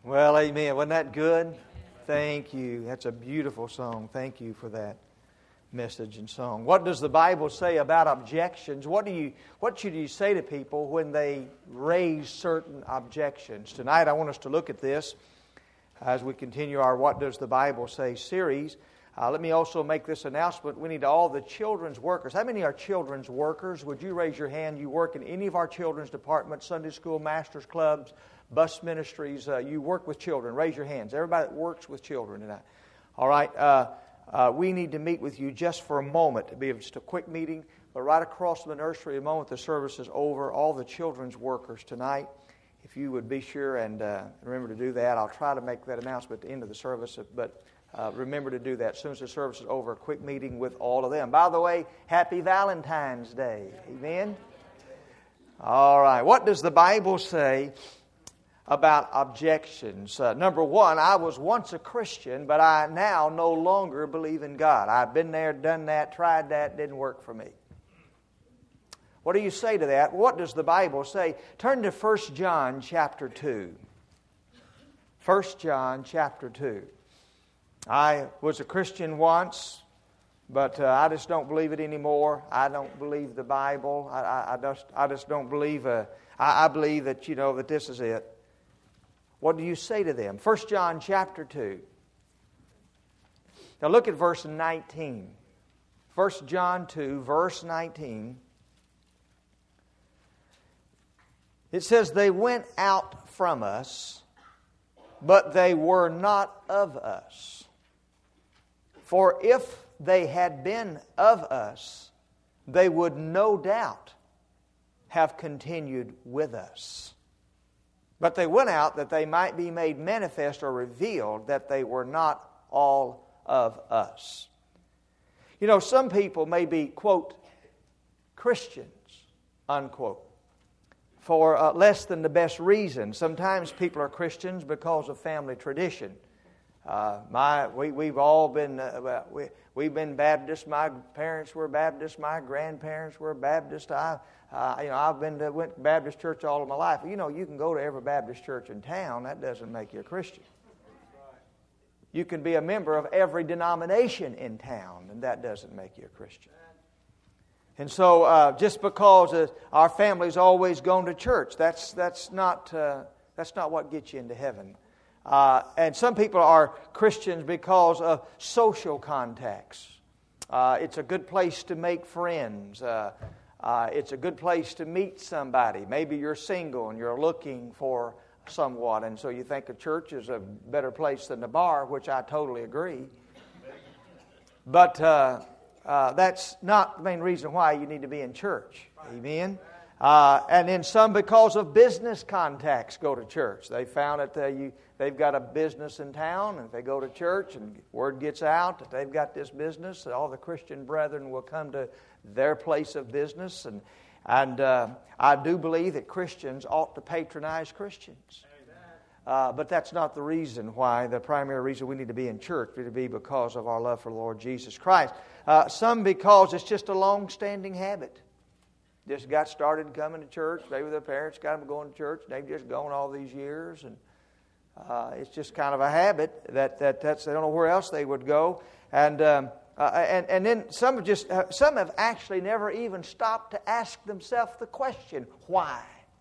Well, amen. Wasn't that good? Thank you. That's a beautiful song. Thank you for that message and song. What does the Bible say about objections? What should you say to people when they raise certain objections? Tonight I want us to look at this as we continue our What Does the Bible Say series. Let me also make this announcement. We need all the children's workers. How many are children's workers? Would you raise your hand? You work in any of our children's departments, Sunday school, masters clubs, bus ministries. You work with children. Raise your hands. Everybody that works with children tonight. All right. We need to meet with you just for a moment. It'll be just a quick meeting. But right across from the nursery, the moment the service is over, all the children's workers tonight, if you would be sure and remember to do that. I'll try to make that announcement at the end of the service, but remember to do that. As soon as the service is over, a quick meeting with all of them. By the way, happy Valentine's Day. Amen? All right. What does the Bible say about objections? Number one, I was once a Christian, but I now no longer believe in God. I've been there, done that, tried that, didn't work for me. What do you say to that? What does the Bible say? Turn to 1 John chapter 2. 1 John chapter 2. I was a Christian once, but I just don't believe it anymore. I don't believe the Bible. I just don't believe. I believe that that this is it. What do you say to them? 1 John chapter 2. Now look at verse 19. 1 John 2, verse 19. It says, "They went out from us, but they were not of us. For if they had been of us, they would no doubt have continued with us. But they went out that they might be made manifest or revealed that they were not all of us." Some people may be, quote, Christians, unquote, for less than the best reason. Sometimes people are Christians because of family tradition. We've all been we've been Baptist. My parents were Baptist. My grandparents were Baptist. I've went to Baptist church all of my life. You can go to every Baptist church in town. That doesn't make you a Christian. You can be a member of every denomination in town, and that doesn't make you a Christian. And so, just because our family's always gone to church, that's not what gets you into heaven. And some people are Christians because of social contacts. It's a good place to make friends. It's a good place to meet somebody. Maybe you're single and you're looking for someone, and so you think a church is a better place than the bar, which I totally agree. But that's not the main reason why you need to be in church. Amen? And then some, because of business contacts, go to church. They found that they've got a business in town, and if they go to church and word gets out that they've got this business, all the Christian brethren will come to their place of business. And I do believe that Christians ought to patronize Christians. But that's not the reason why. The primary reason we need to be in church would be because of our love for the Lord Jesus Christ. Some because it's just a long-standing habit. Just got started coming to church. Maybe their parents got them going to church. They've just gone all these years, and it's just kind of a habit that they don't know where else they would go. And then some have actually never even stopped to ask themselves the question, why?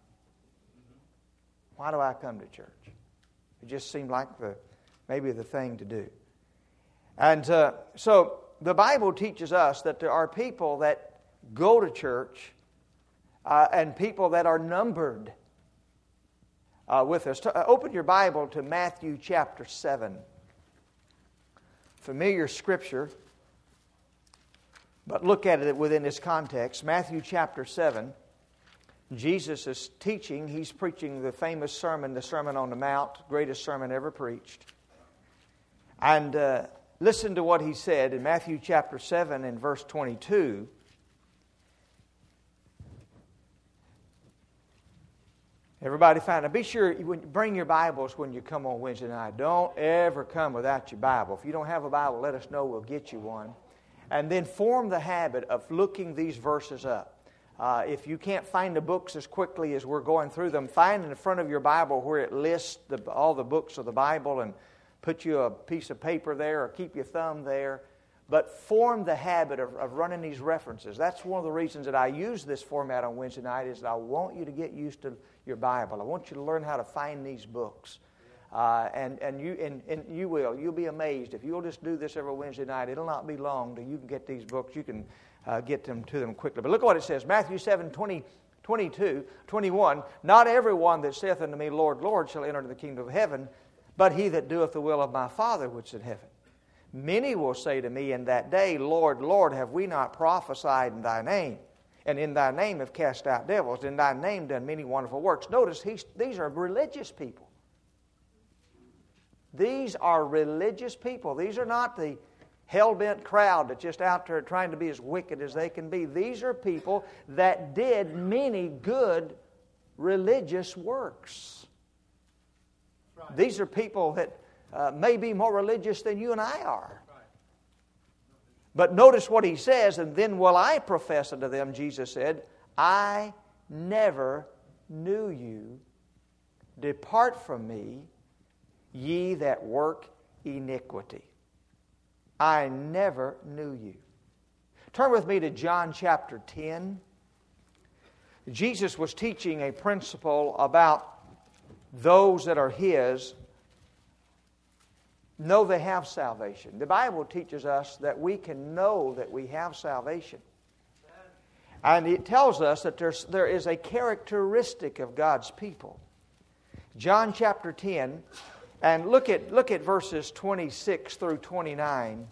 Why do I come to church? It just seemed like maybe the thing to do. And so the Bible teaches us that there are people that go to church and people that are numbered with us. Open your Bible to Matthew chapter 7. Familiar scripture, but look at it within this context. Matthew chapter 7. Jesus is teaching. He's preaching the famous sermon, the Sermon on the Mount, greatest sermon ever preached. And listen to what he said in Matthew chapter 7 and verse 22. Everybody find it. Be sure you bring your Bibles when you come on Wednesday night. Don't ever come without your Bible. If you don't have a Bible, let us know. We'll get you one. And then form the habit of looking these verses up. If you can't find the books as quickly as we're going through them, find in the front of your Bible where it lists all the books of the Bible, and put you a piece of paper there or keep your thumb there. But form the habit of running these references. That's one of the reasons that I use this format on Wednesday night, is that I want you to get used to your Bible. I want you to learn how to find these books. And you will. You'll be amazed. If you'll just do this every Wednesday night, it'll not be long till you can get these books. You can get them to them quickly. But look at what it says. Matthew 7, 20, 22, 21. Not everyone that saith unto me, Lord, Lord, shall enter into the kingdom of heaven, but he that doeth the will of my Father which is in heaven. Many will say to me in that day, Lord, Lord, have we not prophesied in thy name? And in thy name have cast out devils, in thy name done many wonderful works. Notice, these are religious people. These are religious people. These are not the hell-bent crowd that's just out there trying to be as wicked as they can be. These are people that did many good religious works. Right. These are people that may be more religious than you and I are. Right. But notice what he says, and then will I profess unto them, Jesus said, I never knew you. Depart from me, ye that work iniquity. I never knew you. Turn with me to John chapter 10. Jesus was teaching a principle about those that are His know they have salvation. The Bible teaches us that we can know that we have salvation. And it tells us that there is a characteristic of God's people. John chapter 10, and look at verses 26 through 29.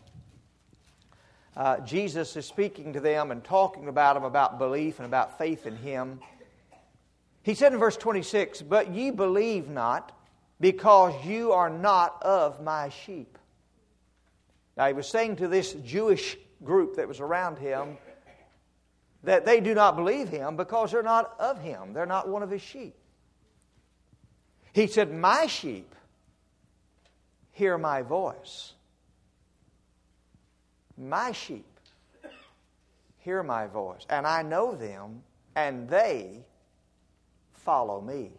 Jesus is speaking to them and talking about them, about belief and about faith in Him. He said in verse 26, but ye believe not, because you are not of my sheep. Now he was saying to this Jewish group that was around him that they do not believe Him because they're not of Him. They're not one of His sheep. He said, my sheep hear my voice. My sheep hear my voice, and I know them, and they follow me.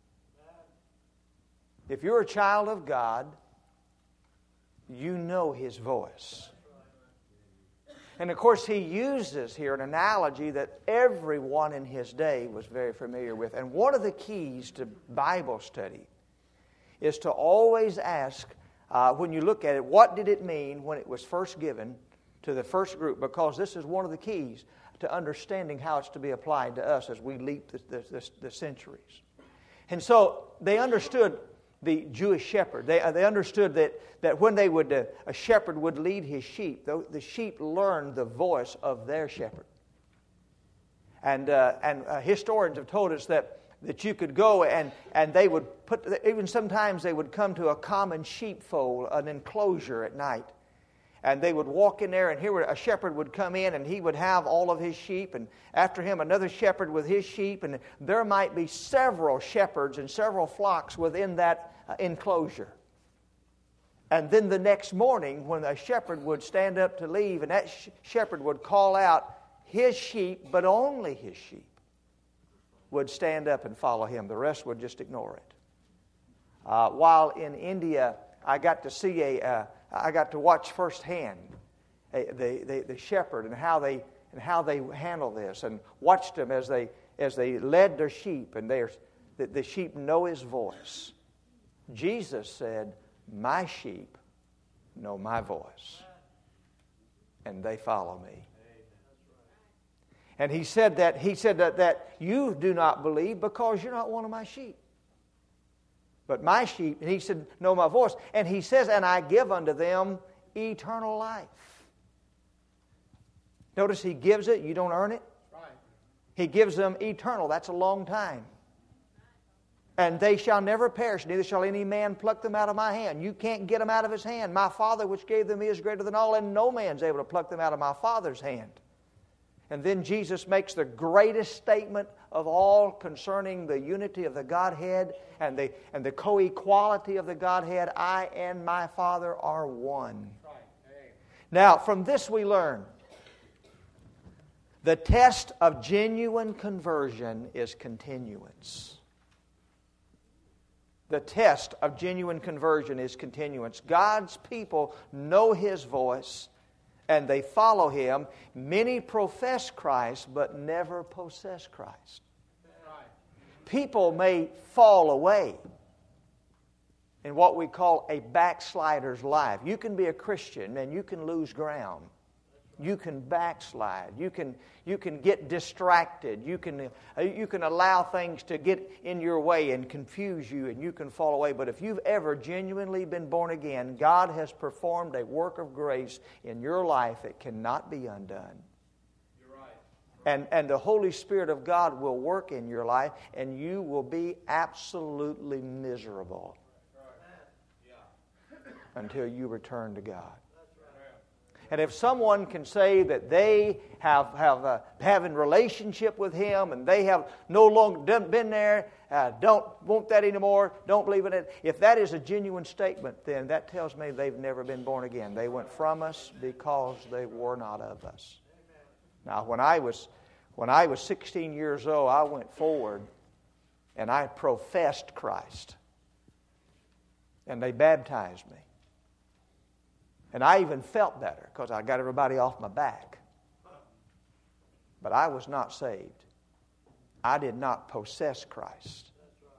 If you're a child of God, you know His voice. And of course, He uses here an analogy that everyone in His day was very familiar with. And one of the keys to Bible study is to always ask, when you look at it, what did it mean when it was first given to the first group? Because this is one of the keys to understanding how it's to be applied to us as we leap the centuries. And so they understood the Jewish shepherd. They understood that when they would, a shepherd would lead his sheep, the sheep learned the voice of their shepherd. And historians have told us that you could go and they would even sometimes they would come to a common sheepfold, an enclosure at night. And they would walk in there, and here a shepherd would come in, and he would have all of his sheep, and after him another shepherd with his sheep, and there might be several shepherds and several flocks within that enclosure. And then the next morning, when a shepherd would stand up to leave, and that shepherd would call out his sheep, but only his sheep would stand up and follow him. The rest would just ignore it. While in India, I got to watch firsthand the shepherd and how they handle this, and watched them as they led their sheep, and the sheep know His voice. Jesus said, my sheep know my voice, and they follow me. And he said that you do not believe because you're not one of my sheep. But my sheep, and he said, know my voice. And he says, and I give unto them eternal life. Notice He gives it, you don't earn it. Right. He gives them eternal, that's a long time. And they shall never perish, neither shall any man pluck them out of my hand. You can't get them out of His hand. My Father which gave them is greater than all, and no man's able to pluck them out of my Father's hand. And then Jesus makes the greatest statement of all concerning the unity of the Godhead and the co-equality of the Godhead. I and my Father are one. Now, from this we learn The test of genuine conversion is continuance. The test of genuine conversion is continuance. God's people know His voice and they follow Him. Many profess Christ but never possess Christ. People may fall away in what we call a backslider's life. You can be a Christian and you can lose ground. You can backslide. You can get distracted. You can allow things to get in your way and confuse you, and you can fall away. But if you've ever genuinely been born again, God has performed a work of grace in your life that cannot be undone. You're right. And the Holy Spirit of God will work in your life, and you will be absolutely miserable until you return to God. And if someone can say that they have a relationship with Him and they have no longer been there, don't want that anymore, don't believe in it, if that is a genuine statement, then that tells me they've never been born again. They went from us because they were not of us. Now, when I was 16 years old, I went forward and I professed Christ. And they baptized me. And I even felt better because I got everybody off my back. But I was not saved. I did not possess Christ.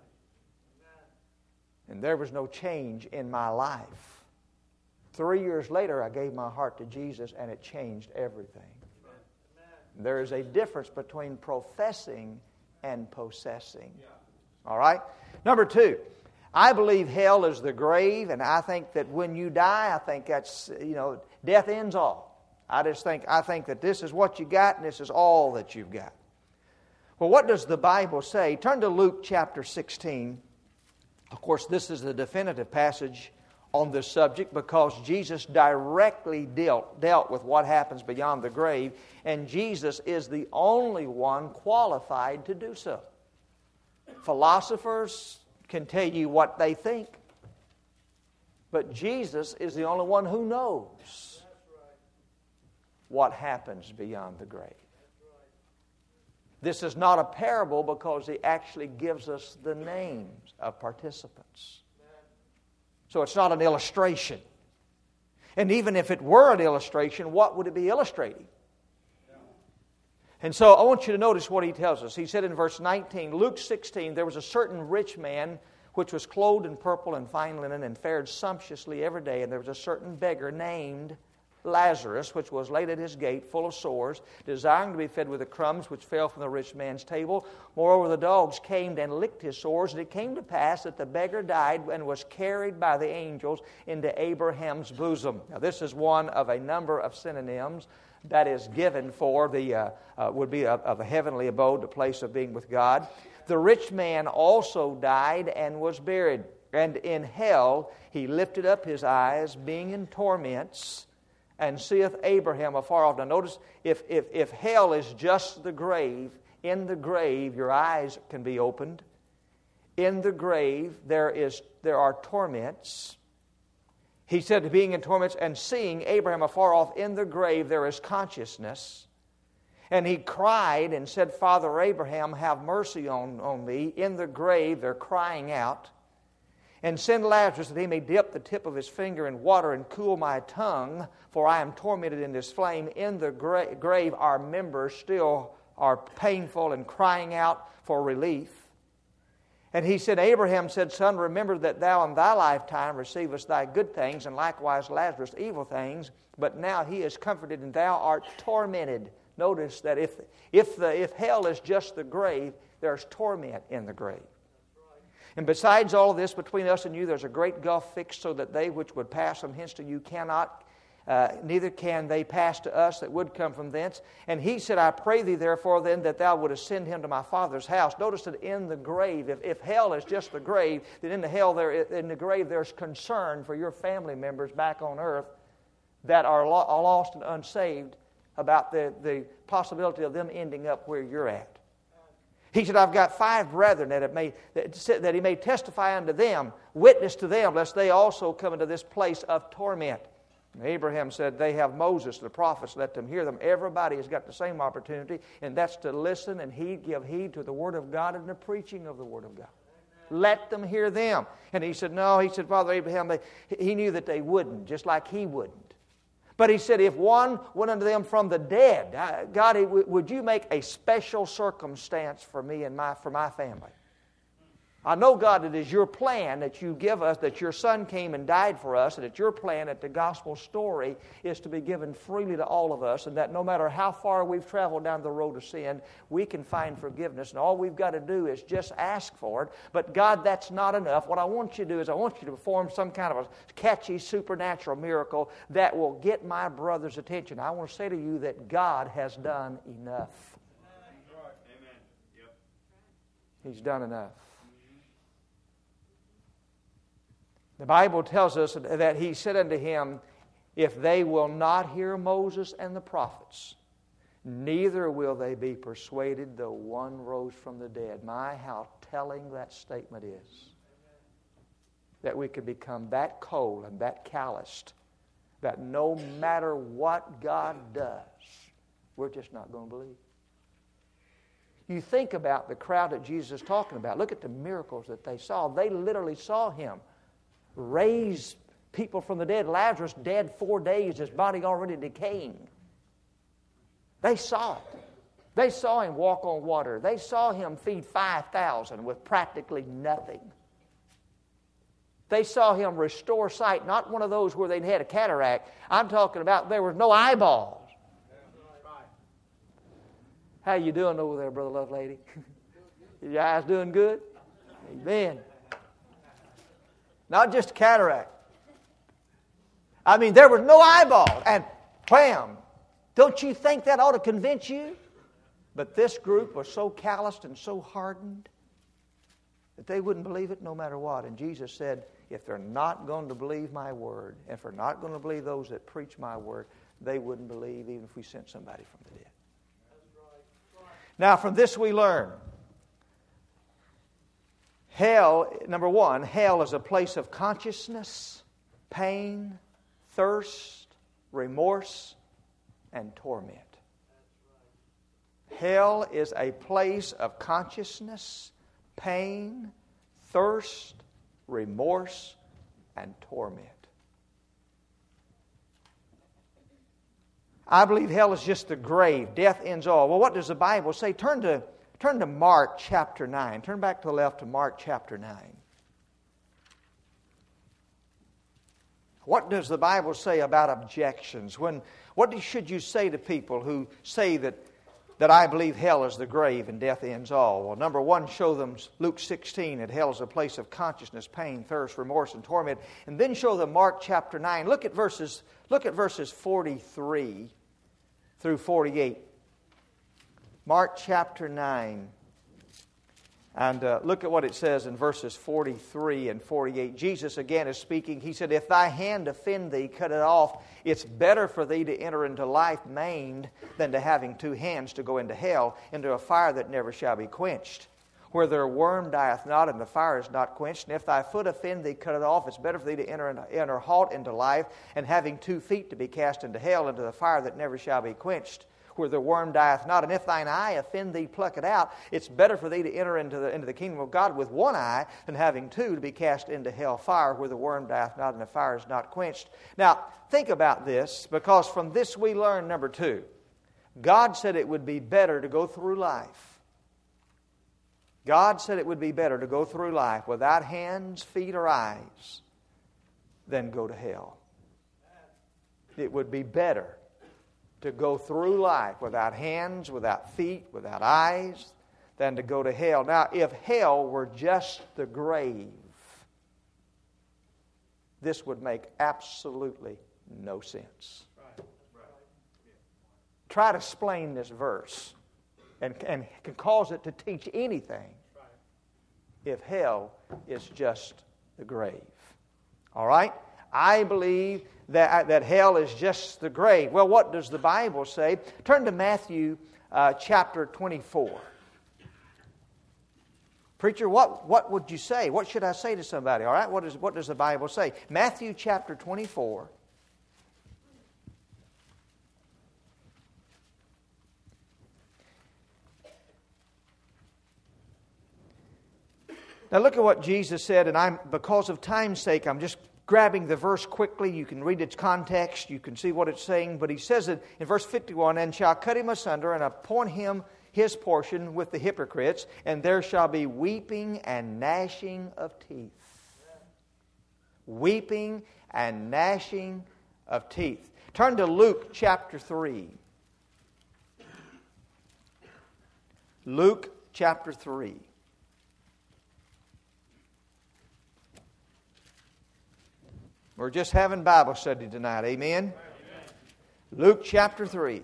And there was no change in my life. 3 years later, I gave my heart to Jesus and it changed everything. There is a difference between professing and possessing. All right? Number 2. I believe hell is the grave, and I think that when you die, I think that's, death ends all. I think that this is what you got, and this is all that you've got. Well, what does the Bible say? Turn to Luke chapter 16. Of course, this is the definitive passage on this subject because Jesus directly dealt with what happens beyond the grave, and Jesus is the only one qualified to do so. Philosophers can tell you what they think. But Jesus is the only one who knows what happens beyond the grave. This is not a parable because He actually gives us the names of participants. So it's not an illustration. And even if it were an illustration, what would it be illustrating? And so I want you to notice what He tells us. He said in verse 19, Luke 16, there was a certain rich man which was clothed in purple and fine linen and fared sumptuously every day. And there was a certain beggar named Lazarus, which was laid at his gate, full of sores, desiring to be fed with the crumbs which fell from the rich man's table. Moreover, the dogs came and licked his sores. And it came to pass that the beggar died and was carried by the angels into Abraham's bosom. Now, this is one of a number of synonyms that is given for the would be of a heavenly abode, the place of being with God. The rich man also died and was buried. And in hell he lifted up his eyes, being in torments, and seeth Abraham afar off. Now notice, if hell is just the grave, in the grave your eyes can be opened. In the grave there are torments. He said, being in torments and seeing Abraham afar off, in the grave there is consciousness. And he cried and said, Father Abraham, have mercy on me. In the grave they're crying out. And send Lazarus that he may dip the tip of his finger in water and cool my tongue, for I am tormented in this flame. In the grave our members still are painful and crying out for relief. And he said, Abraham said, Son, remember that thou in thy lifetime receivest thy good things, and likewise Lazarus evil things. But now he is comforted, and thou art tormented. Notice that if hell is just the grave, there's torment in the grave. And besides all of this, between us and you, there's a great gulf fixed, so that they which would pass from hence to you cannot, neither can they pass to us that would come from thence. And he said, I pray thee therefore then that thou wouldest send him to my father's house. Notice that in the grave, if hell is just the grave, then in the grave there's concern for your family members back on earth that are lost and unsaved about the possibility of them ending up where you're at. He said, I've got 5 brethren that he may testify unto them, witness to them, lest they also come into this place of torment. Abraham said, they have Moses, the prophets, let them hear them. Everybody has got the same opportunity, and that's to listen and give heed to the Word of God and the preaching of the Word of God. Let them hear them. And he said, no, he said, Father Abraham, he knew that they wouldn't, just like he wouldn't. But he said, if one went unto them from the dead, God, would you make a special circumstance for me and for my family? I know, God, it is your plan that you give us, that your Son came and died for us, and it's your plan that the gospel story is to be given freely to all of us, and that no matter how far we've traveled down the road of sin, we can find forgiveness, and all we've got to do is just ask for it. But God, that's not enough. What I want you to do is I want you to perform some kind of a catchy supernatural miracle that will get my brother's attention. I want to say to you that God has done enough. Amen. Yep. He's done enough. The Bible tells us that he said unto him, if they will not hear Moses and the prophets, neither will they be persuaded though one rose from the dead. My, how telling that statement is. That we could become that cold and that calloused, that no matter what God does, we're just not going to believe. You think about the crowd that Jesus is talking about. Look at the miracles that they saw. They literally saw him raise people from the dead. Lazarus dead 4 days, his body already decaying. They saw it. They saw him walk on water. They saw him feed 5,000 with practically nothing. They saw him restore sight, not one of those where they'd had a cataract. I'm talking about there was no eyeballs. How you doing over there, Brother Lovelady? Your eyes doing good? Amen. Not just cataract. I mean, there was no eyeball. And wham! Don't you think that ought to convince you? But this group was so calloused and so hardened that they wouldn't believe it no matter what. And Jesus said, if they're not going to believe my word, if they're not going to believe those that preach my word, they wouldn't believe even if we sent somebody from the dead. Now, from this we learn. Hell, number one, hell is a place of consciousness, pain, thirst, remorse, and torment. Hell is a place of consciousness, pain, thirst, remorse, and torment. I believe hell is just the grave. Death ends all. Well, what does the Bible say? Turn to Mark chapter 9. Turn back to the left to Mark chapter 9. What does the Bible say about objections? What should you say to people who say that I believe hell is the grave and death ends all? Well, number one, show them Luke 16, that hell is a place of consciousness, pain, thirst, remorse, and torment. And then show them Mark chapter 9. Look at verses 43 through 48. Mark chapter 9. And look at what it says in verses 43 and 48. Jesus again is speaking. He said, if thy hand offend thee, cut it off. It's better for thee to enter into life maimed than to having two hands to go into hell, into a fire that never shall be quenched, where their worm dieth not and the fire is not quenched. And if thy foot offend thee, cut it off. It's better for thee to enter halt into life, and having 2 feet to be cast into hell, into the fire that never shall be quenched, where the worm dieth not. And if thine eye offend thee, pluck it out. It's better for thee to enter into the kingdom of God with one eye than having two to be cast into hell fire, where the worm dieth not and the fire is not quenched. Now, think about this, because from this we learn, number two, God said it would be better to go through life. God said it would be better to go through life without hands, feet, or eyes than go to hell. It would be better to go through life without hands, without feet, without eyes, than to go to hell. Now, if hell were just the grave, this would make absolutely no sense. Try to explain this verse and can cause it to teach anything if hell is just the grave. All right? I believe that hell is just the grave. Well, what does the Bible say? Turn to Matthew chapter 24. Preacher, what would you say? What should I say to somebody? All right, what does the Bible say? Matthew chapter 24. Now look at what Jesus said, and because of time's sake, I'm just grabbing the verse quickly. You can read its context. You can see what it's saying. But he says it in verse 51, "And shall cut him asunder, and appoint him his portion with the hypocrites, and there shall be weeping and gnashing of teeth." Weeping and gnashing of teeth. Turn to Luke chapter 3. Luke chapter 3. We're just having Bible study tonight. Amen? Amen. Luke chapter 3.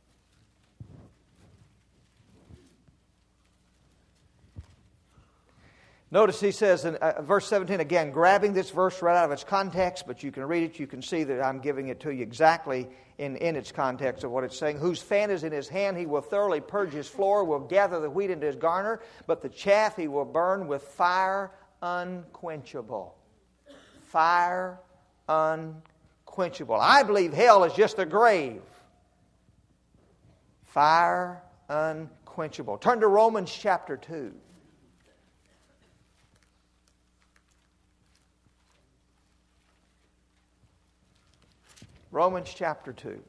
Notice he says in verse 17, again, grabbing this verse right out of its context, but you can read it, you can see that I'm giving it to you exactly in its context of what it's saying. "Whose fan is in his hand, he will thoroughly purge his floor, will gather the wheat into his garner, but the chaff he will burn with fire unquenchable." Fire unquenchable. I believe hell is just a grave. Fire unquenchable. Turn to Romans chapter 2. Romans chapter 2.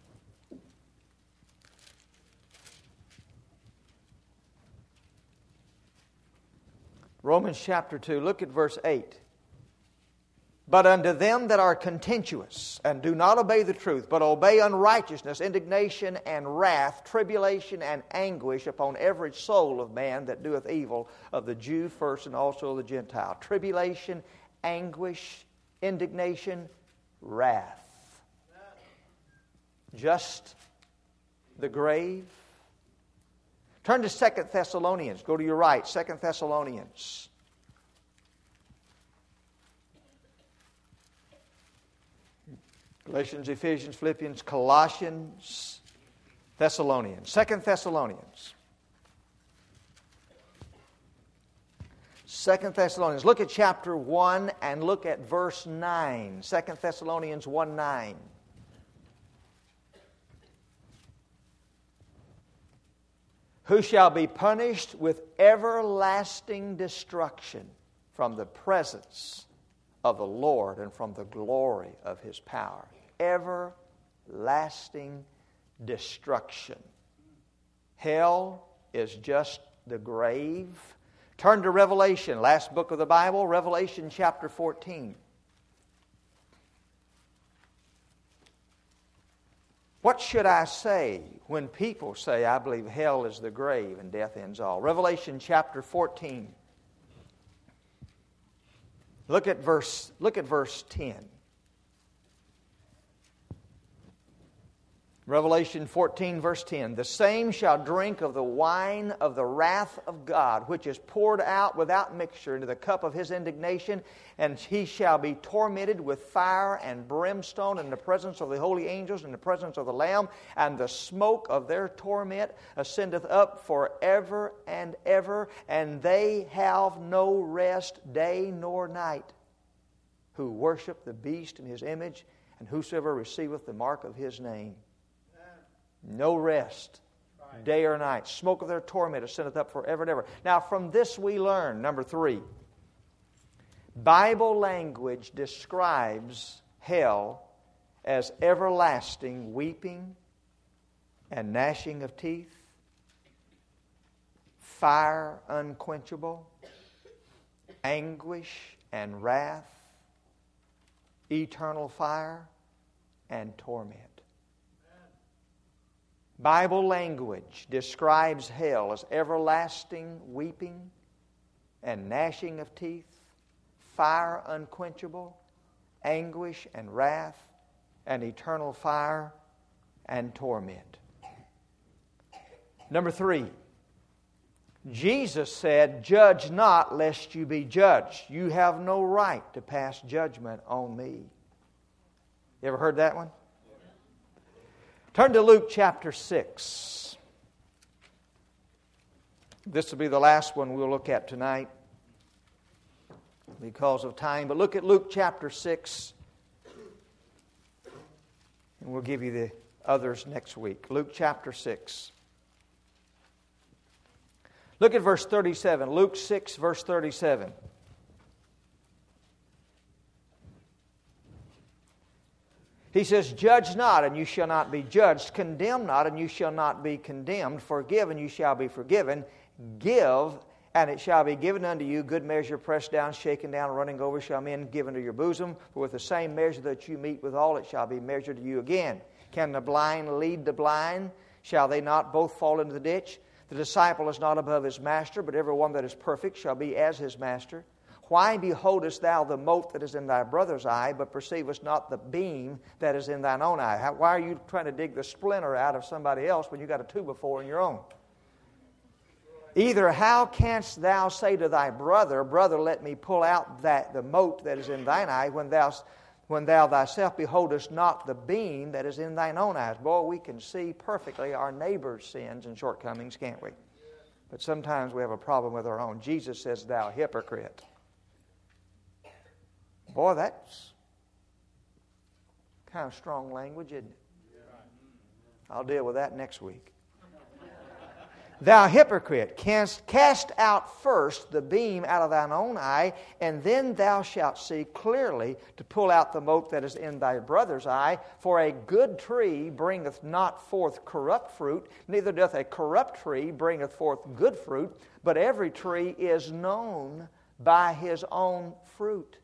Romans chapter 2, look at verse 8. "But unto them that are contentious, and do not obey the truth, but obey unrighteousness, indignation and wrath, tribulation and anguish upon every soul of man that doeth evil, of the Jew first and also of the Gentile." Tribulation, anguish, indignation, wrath. Just the grave. Turn to 2 Thessalonians. Go to your right, 2 Thessalonians. Galatians, Ephesians, Philippians, Colossians, Thessalonians. 2 Thessalonians. 2 Thessalonians. Look at chapter 1 and look at verse 9. 2 Thessalonians 1:9. "Who shall be punished with everlasting destruction from the presence of the Lord and from the glory of His power." Everlasting destruction. Hell is just the grave. Turn to Revelation, last book of the Bible, Revelation chapter 14. What should I say when people say, "I believe hell is the grave and death ends all"? Revelation chapter 14. Look at verse 10. Revelation 14, verse 10. "The same shall drink of the wine of the wrath of God, which is poured out without mixture into the cup of His indignation, and he shall be tormented with fire and brimstone in the presence of the holy angels and in the presence of the Lamb, and the smoke of their torment ascendeth up forever and ever, and they have no rest day nor night, who worship the beast in his image, and whosoever receiveth the mark of his name." No rest, day or night. Smoke of their torment ascendeth up forever and ever. Now from this we learn, number 3, Bible language describes hell as everlasting weeping and gnashing of teeth, fire unquenchable, anguish and wrath, eternal fire and torment. Bible language describes hell as everlasting weeping and gnashing of teeth, fire unquenchable, anguish and wrath, and eternal fire and torment. Number 3, Jesus said, "Judge not, lest you be judged. You have no right to pass judgment on me." You ever heard that one? Turn to Luke chapter 6. This will be the last one we'll look at tonight because of time. But look at Luke chapter 6. And we'll give you the others next week. Luke chapter 6. Look at verse 37. Luke 6, verse 37. He says, "Judge not, and you shall not be judged. Condemn not, and you shall not be condemned. Forgive, and you shall be forgiven. Give, and it shall be given unto you. Good measure, pressed down, shaken down, running over, shall men give into your bosom. For with the same measure that you meet withal, it shall be measured to you again. Can the blind lead the blind? Shall they not both fall into the ditch? The disciple is not above his master, but every one that is perfect shall be as his master. Why beholdest thou the mote that is in thy brother's eye, but perceivest not the beam that is in thine own eye?" Why are you trying to dig the splinter out of somebody else when you got a 2x4 in your own? "Either how canst thou say to thy brother, Brother, let me pull out the mote that is in thine eye, when thou thyself beholdest not the beam that is in thine own eyes?" Boy, we can see perfectly our neighbor's sins and shortcomings, can't we? But sometimes we have a problem with our own. Jesus says, "Thou hypocrite." Boy, that's kind of strong language, isn't it? I'll deal with that next week. "Thou hypocrite, cast out first the beam out of thine own eye, and then thou shalt see clearly to pull out the mote that is in thy brother's eye. For a good tree bringeth not forth corrupt fruit, neither doth a corrupt tree bringeth forth good fruit, but every tree is known by his own fruit."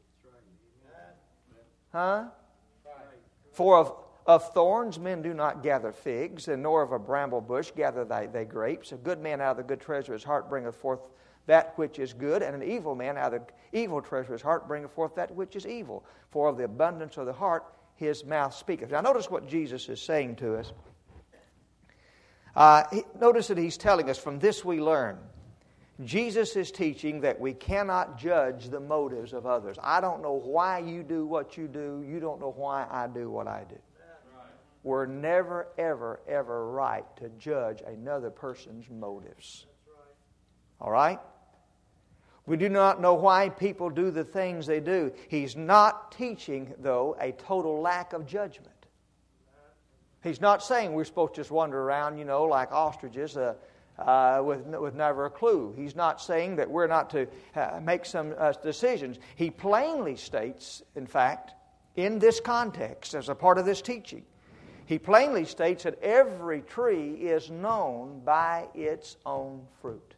"For of thorns men do not gather figs, and nor of a bramble bush gather they grapes. A good man out of the good treasure of his heart bringeth forth that which is good, and an evil man out of the evil treasure of his heart bringeth forth that which is evil. For of the abundance of the heart his mouth speaketh." Now notice what Jesus is saying to us. Notice that he's telling us, from this we learn. Jesus is teaching that we cannot judge the motives of others. I don't know why you do what you do. You don't know why I do what I do. We're never, ever, ever right to judge another person's motives. All right? We do not know why people do the things they do. He's not teaching, though, a total lack of judgment. He's not saying we're supposed to just wander around, like ostriches, with never a clue. He's not saying that we're not to make some decisions. He plainly states, in fact, in this context, as a part of this teaching, he plainly states that every tree is known by its own fruit.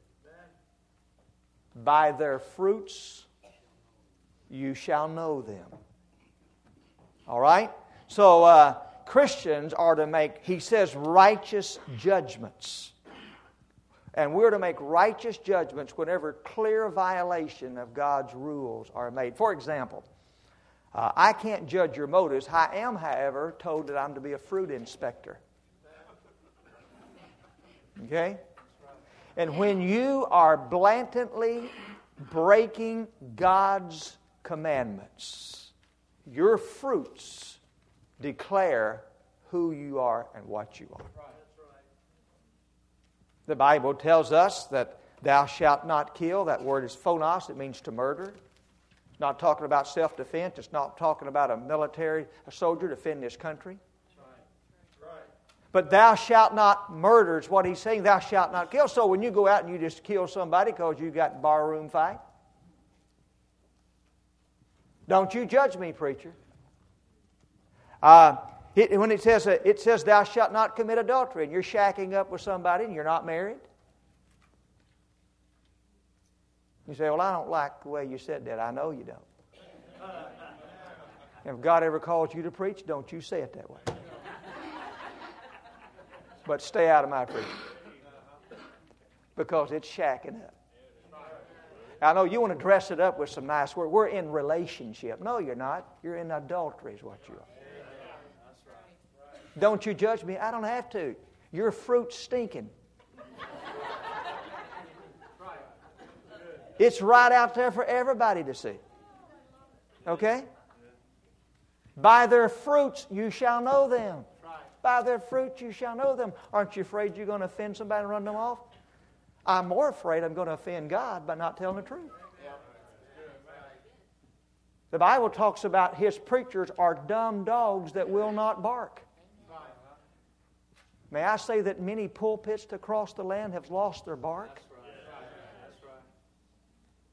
By their fruits you shall know them. All right? So Christians are to make, he says, righteous judgments. And we're to make righteous judgments whenever clear violation of God's rules are made. For example, I can't judge your motives. I am, however, told that I'm to be a fruit inspector. Okay? And when you are blatantly breaking God's commandments, your fruits declare who you are and what you are. The Bible tells us that thou shalt not kill. That word is phonos. It means to murder. It's not talking about self-defense. It's not talking about a soldier defending his country. But thou shalt not murder is what he's saying. Thou shalt not kill. So when you go out and you just kill somebody because you got barroom fight, don't you judge me, preacher. When it says thou shalt not commit adultery, and you're shacking up with somebody and you're not married. You say, well, I don't like the way you said that. I know you don't. If God ever calls you to preach, don't you say it that way. But stay out of my preaching. Because it's shacking up. I know you want to dress it up with some nice words. We're in relationship. No, you're not. You're in adultery is what you are. Don't you judge me? I don't have to. Your fruit's stinking. It's right out there for everybody to see. Okay? By their fruits you shall know them. By their fruits you shall know them. Aren't you afraid you're going to offend somebody and run them off? I'm more afraid I'm going to offend God by not telling the truth. The Bible talks about His preachers are dumb dogs that will not bark. May I say that many pulpits across the land have lost their bark?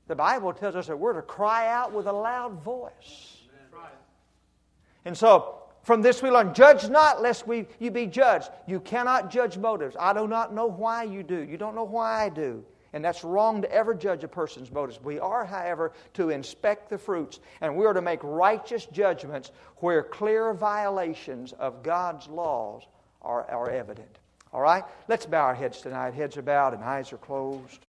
The Bible tells us that we're to cry out with a loud voice. And so, from this we learn, judge not lest you be judged. You cannot judge motives. I do not know why you do. You don't know why I do. And that's wrong to ever judge a person's motives. We are, however, to inspect the fruits. And we are to make righteous judgments where clear violations of God's laws are evident. All right? Let's bow our heads tonight. Heads are bowed and eyes are closed.